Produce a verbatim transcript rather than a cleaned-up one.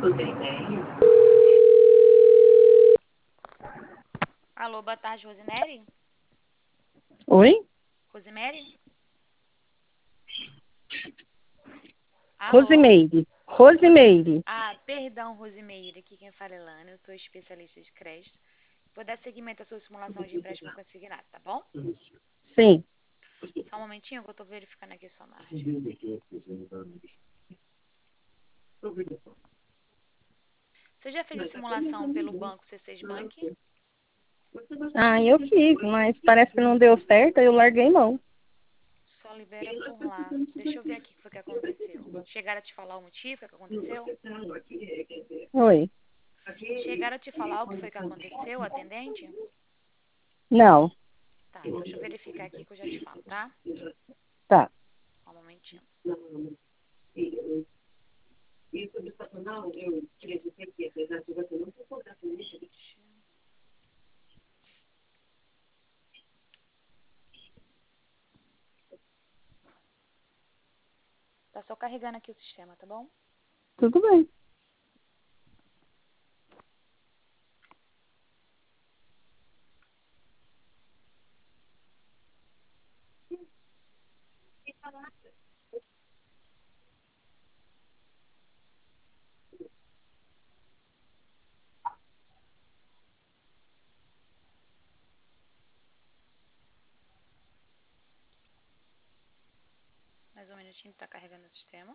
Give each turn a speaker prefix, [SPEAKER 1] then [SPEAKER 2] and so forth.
[SPEAKER 1] Alô, boa tarde, Rosemary?
[SPEAKER 2] Oi?
[SPEAKER 1] Rosemary? Alô?
[SPEAKER 2] Rosimeire. Rosimeire.
[SPEAKER 1] Ah, perdão, Rosemary. Aqui quem fala é Lana. Eu sou especialista de crédito. Vou dar seguimento à sua simulação de empréstimo consignado, tá bom?
[SPEAKER 2] Sim.
[SPEAKER 1] Só um momentinho que eu tô verificando aqui a sua margem. Você já fez a simulação pelo banco C seis Bank?
[SPEAKER 2] Ah, eu fiz, mas parece que não deu certo, aí eu larguei mão.
[SPEAKER 1] Só libera por lá. Deixa eu ver aqui o que foi que aconteceu. Chegaram a te falar o motivo o que aconteceu?
[SPEAKER 2] Oi.
[SPEAKER 1] Chegaram a te falar o que foi que aconteceu, atendente?
[SPEAKER 2] Não.
[SPEAKER 1] Tá, então deixa eu verificar aqui que eu já te falo, tá?
[SPEAKER 2] Tá.
[SPEAKER 1] Só um momentinho. Tá só carregando aqui o sistema, tá bom?
[SPEAKER 2] Tudo bem.
[SPEAKER 1] Mais um minutinho que tá carregando o sistema.